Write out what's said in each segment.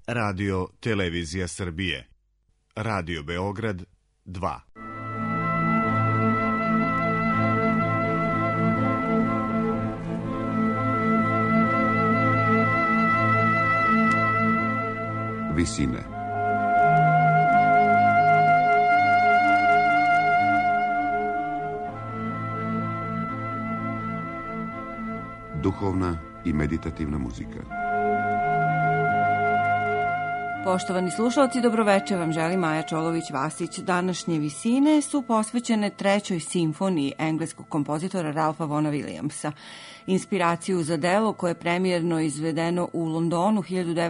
Radio Televizija Srbije. Radio Beograd 2. Visine. Duhovna i meditativna muzika. Poštovani slušalci, dobroveče vam želi Maja Čolović-Vasić. Današnje visine su posvećene trećoj simfoniji engleskog kompozitora Ralpha Vaughna Williamsa. Inspiraciju za delo koje je premijerno izvedeno u Londonu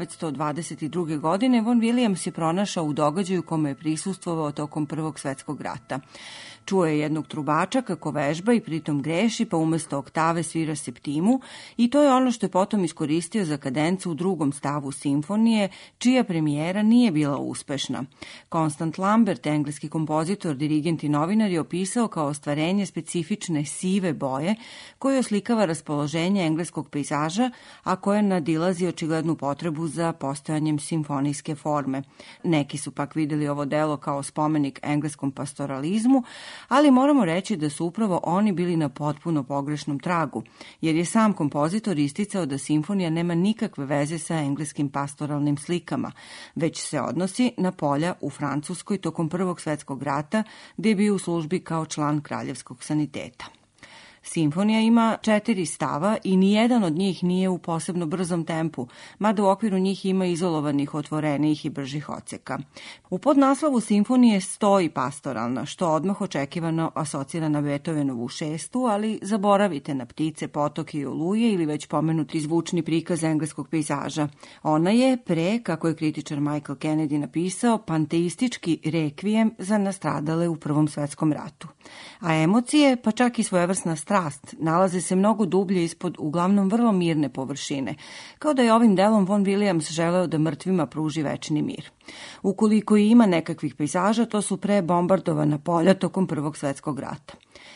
1922. godine Vaughan Williams je pronašao u događaju kome je prisustvovao tokom Prvog svetskog rata. Čuo je jednog trubača kako vežba i pritom greši, pa umesto oktave svira septimu, i to je ono što je potom iskoristio za kadencu u drugom stavu simfonije, čija premijera nije bila uspešna. Constant Lambert, engleski kompozitor, dirigent i novinar, je opisao kao ostvarenje specifične sive boje koje oslikava raspoloženje engleskog pejzaža, a koje nadilazi očiglednu potrebu za postojanjem simfonijske forme. Neki su pak videli ovo delo kao spomenik engleskom pastoralizmu, ali moramo reći da su upravo oni bili na potpuno pogrešnom tragu, jer je sam kompozitor isticao da simfonija nema nikakve veze sa engleskim pastoralnim slikama, već se odnosi na polja u Francuskoj tokom Prvog svetskog rata, gdje je bio u službi kao član kraljevskog saniteta. Simfonija ima 4 stava i nijedan od njih nije u posebno brzom tempu, mada u okviru njih ima izolovanih, otvorenijih i bržih odseka. U podnaslovu simfonije stoji pastoralna, što odmah očekivano asocira na Beethovenovu šestu, ali zaboravite na ptice, potoke i oluje ili već pomenuti zvučni prikaz engleskog pejzaža. Ona je kako je kritičar Michael Kennedy napisao, panteistički rekvijem za nastradale u Prvom svetskom ratu. A emocije, pa čak i svojevrsna strast, nalaze se mnogo dublje ispod uglavnom vrlo mirne površine, kao da je ovim delom Vaughan Williams želeo da mrtvima pruži večni mir. Ukoliko i ima nekakvih pejzaža, to su prebombardovana polja tokom Prvog svetskog rata.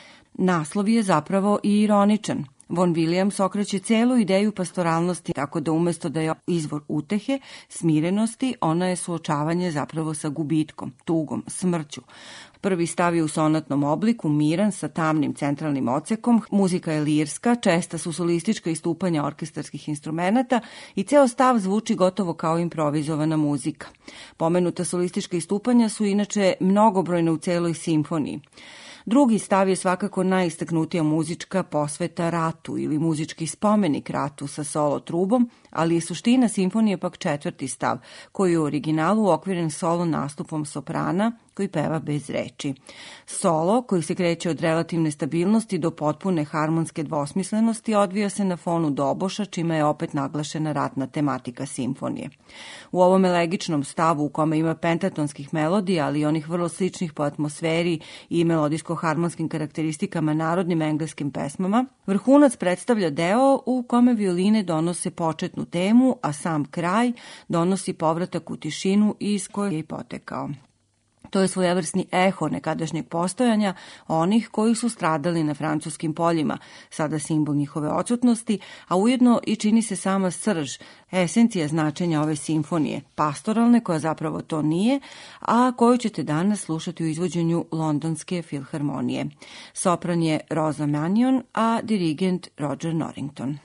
Naslov je zapravo i ironičan. Vaughan Williams okreće celu ideju pastoralnosti, tako da umesto da je izvor utehe, smirenosti, ona je suočavanje zapravo sa gubitkom, tugom, smrću. Prvi stav je u sonatnom obliku, miran, sa tamnim centralnim odsekom, muzika je lirska, česta su solistička istupanja orkestarskih instrumenata i ceo stav zvuči gotovo kao improvizovana muzika. Pomenuta solistička istupanja su inače mnogobrojne u celoj simfoniji. Drugi stav je svakako najistaknutija muzička posveta ratu ili muzički spomenik ratu sa solo trubom, ali je suština simfonije pak 4. stav, koji je u originalu uokviren solo nastupom soprana koji peva bez reči. Solo, koji se kreće od relativne stabilnosti do potpune harmonske dvosmislenosti, odvija se na fonu doboša, čime je opet naglašena ratna tematika simfonije. U ovom elegičnom stavu, u kome ima pentatonskih melodija, ali i onih vrlo sličnih po atmosferi i melodijsko-harmonskim karakteristikama narodnim engleskim pesmama, vrhunac predstavlja deo u kome violine donose početnu temu, a sam kraj donosi povratak u tišinu iz koje je i potekao. To je svojevrsni eho nekadašnjeg postojanja onih koji su stradali na francuskim poljima, sada simbol njihove odsutnosti, a ujedno i čini se sama srž, esencija značenja ove simfonije, pastoralne, koja zapravo to nije, a koju ćete danas slušati u izvođenju Londonske filharmonije. Sopran je Rosa Mannion, a dirigent Roger Norrington.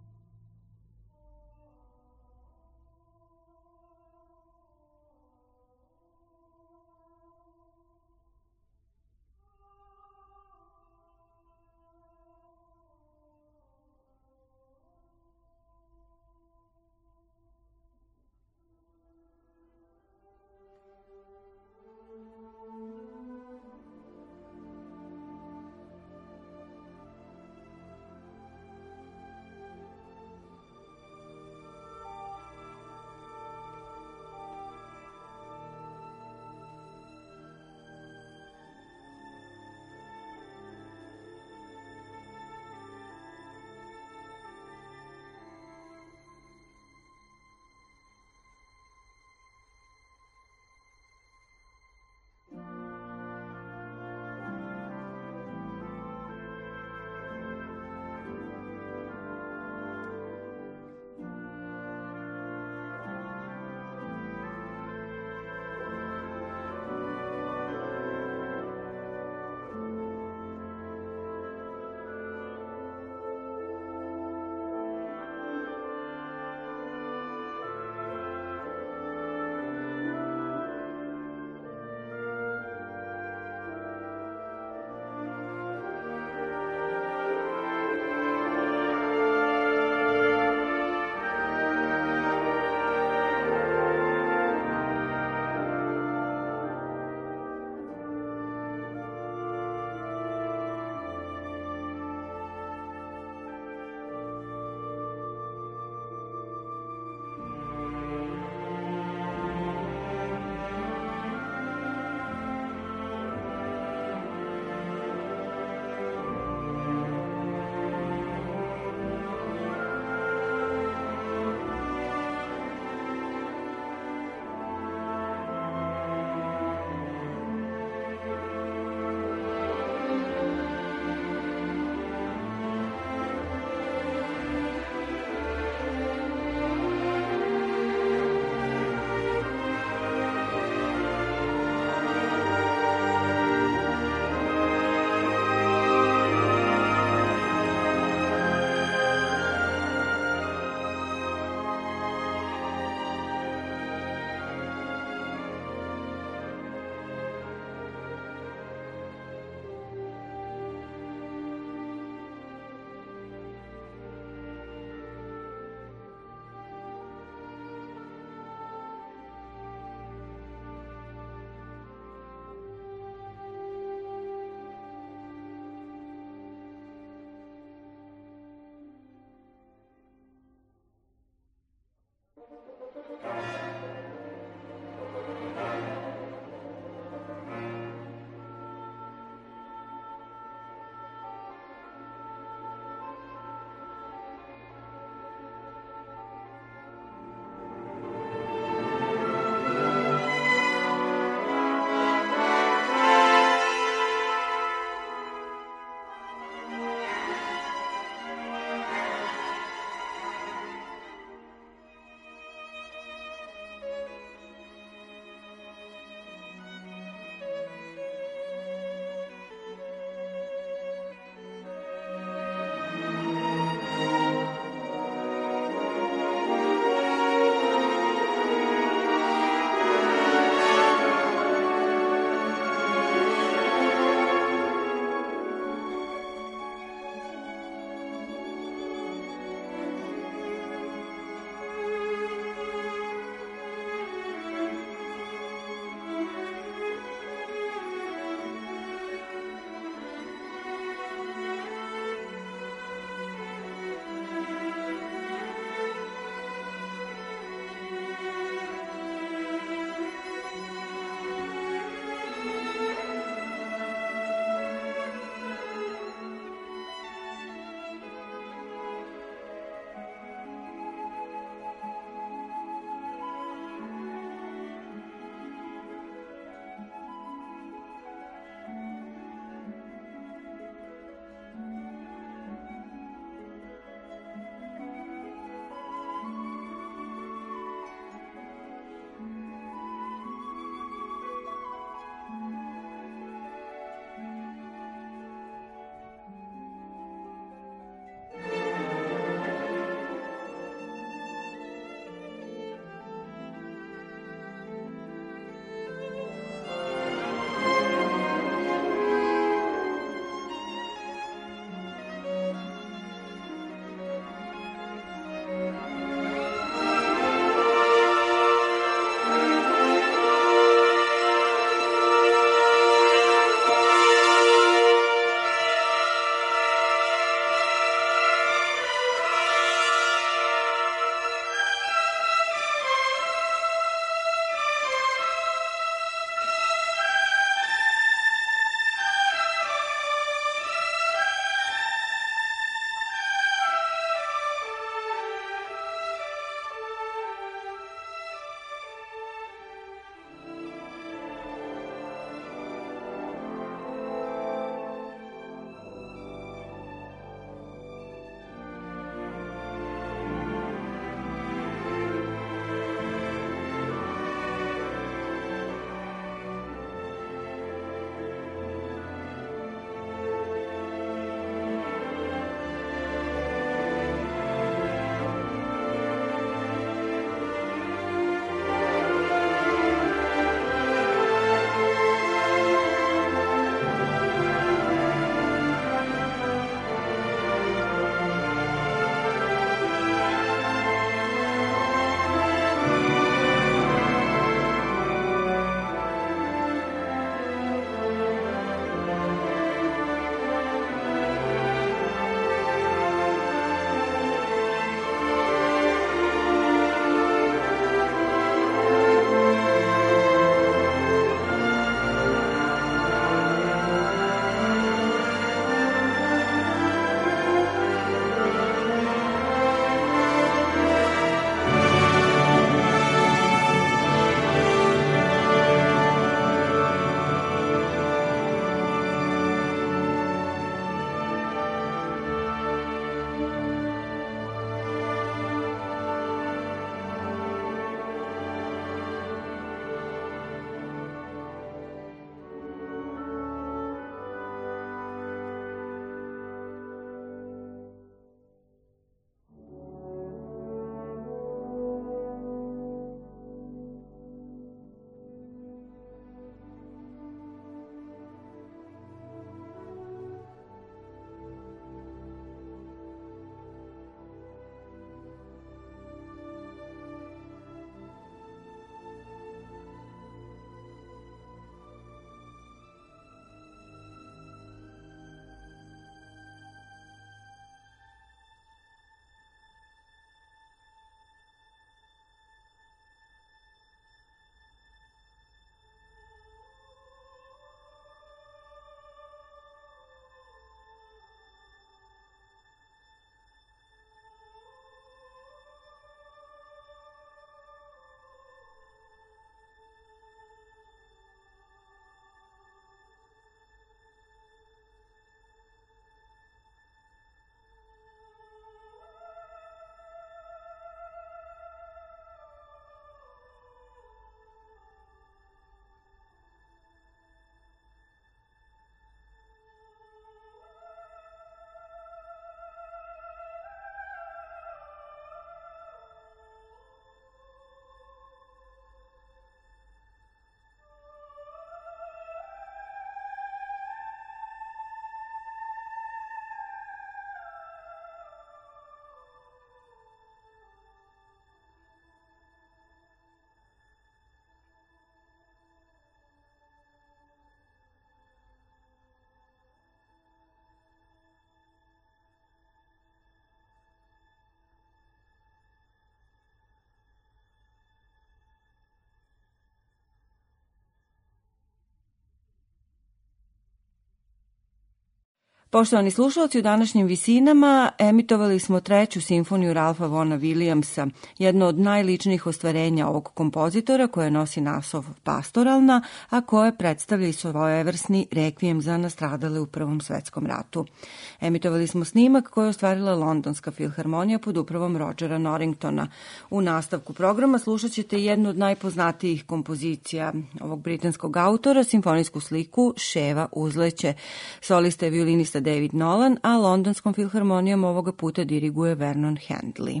Poštovani slušalci, u današnjim visinama emitovali smo treću simfoniju Ralfa Vona Williamsa, jedno od najličnijih ostvarenja ovog kompozitora koje nosi naslov Pastoralna, a koje predstavlja i svojevrsni rekvijem za nastradale u Prvom svetskom ratu. Emitovali smo snimak koji je ostvarila Londonska filharmonija pod upravom Rodgera Norringtona. U nastavku programa slušat ćete jednu od najpoznatijih kompozicija ovog britanskog autora, simfonijsku sliku Ševa uzleće. Solista je violinista David Nolan, a Londonskom filharmonijom ovoga puta diriguje Vernon Handley.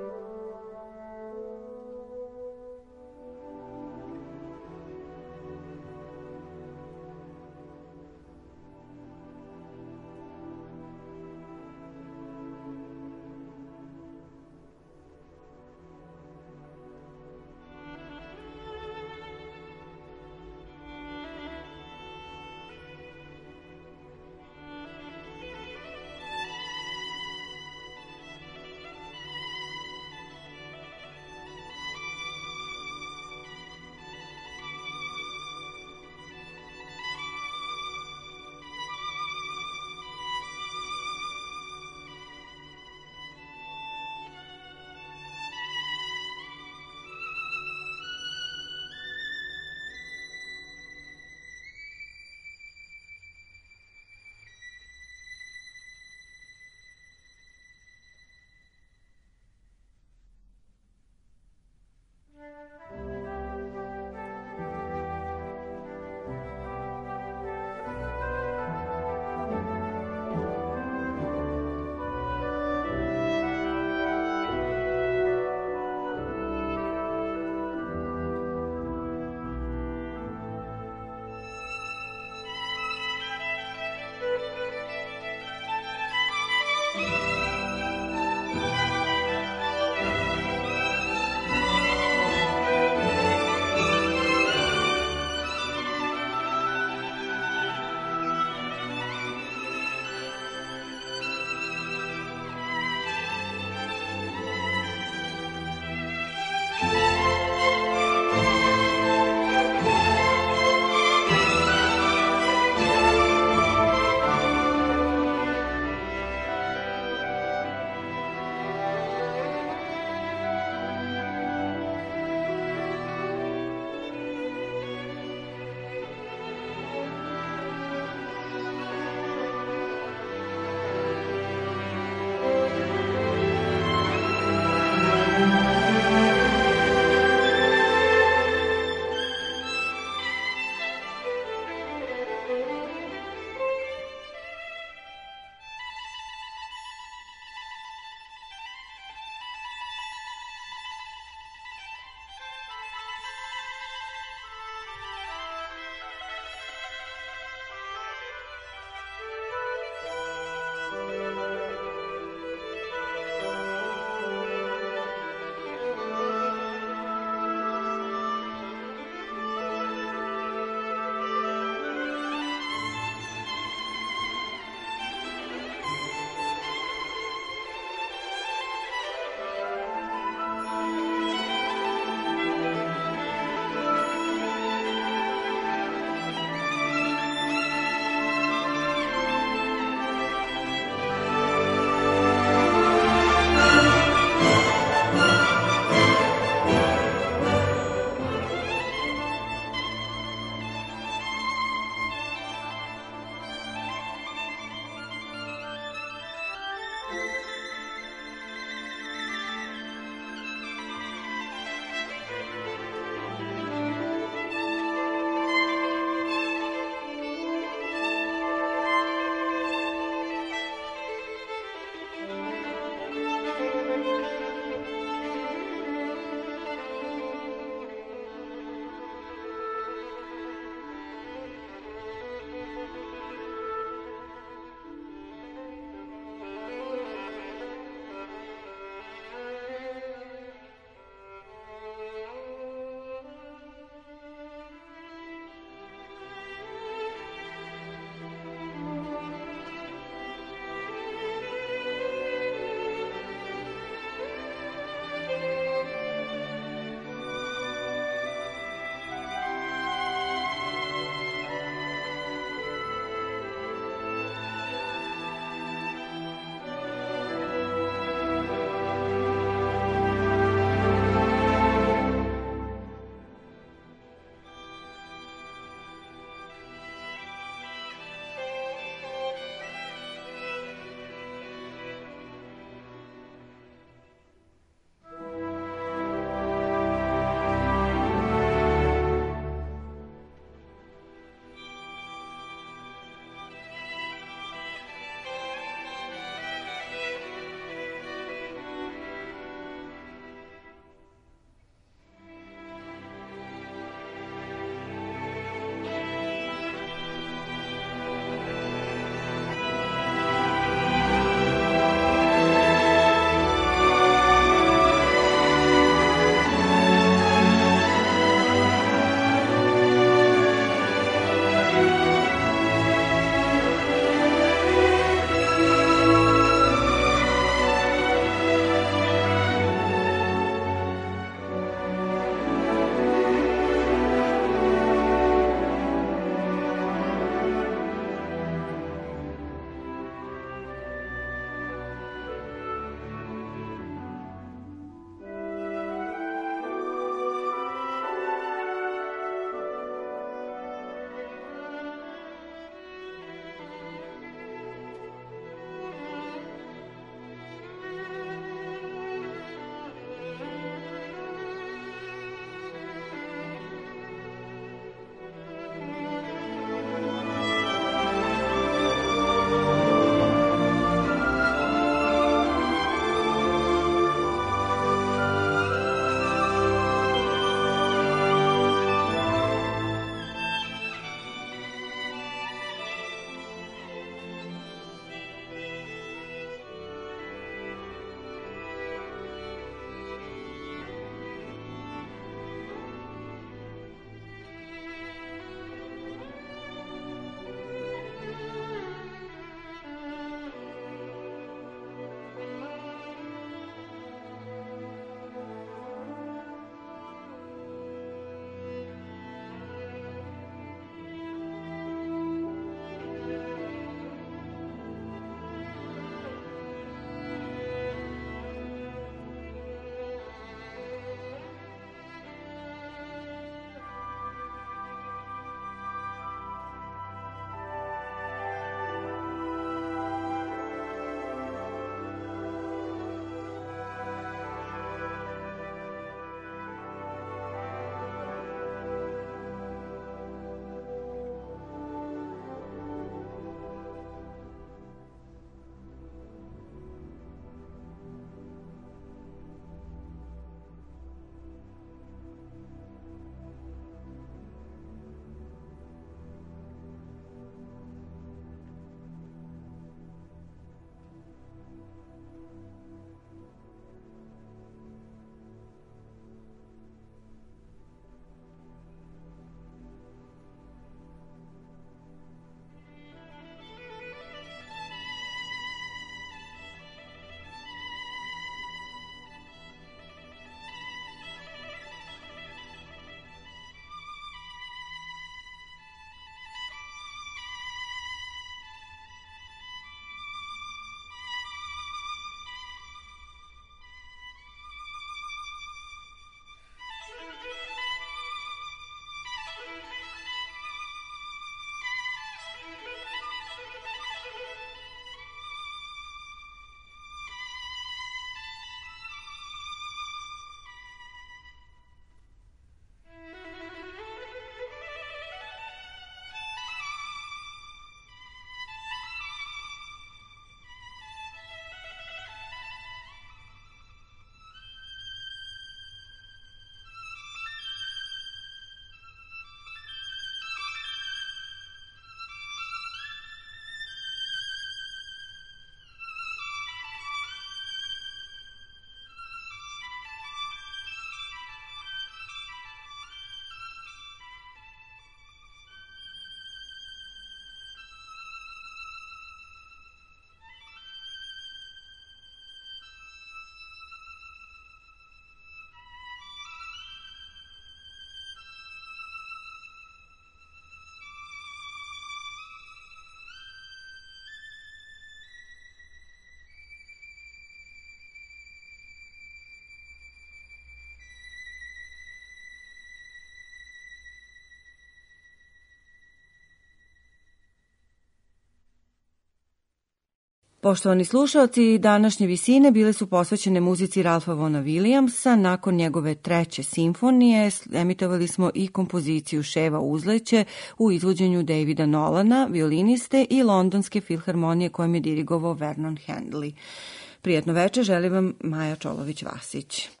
Poštovani slušalci, današnje visine bile su posvećene muzici Ralpha Vaughna Williamsa. Nakon njegove treće simfonije emitovali smo i kompoziciju Ševa uzleće u izvođenju Davida Nolana, violiniste i Londonske filharmonije kojom je dirigovao Vernon Handley. Prijetno večer, želim vam Maja Čolović-Vasić.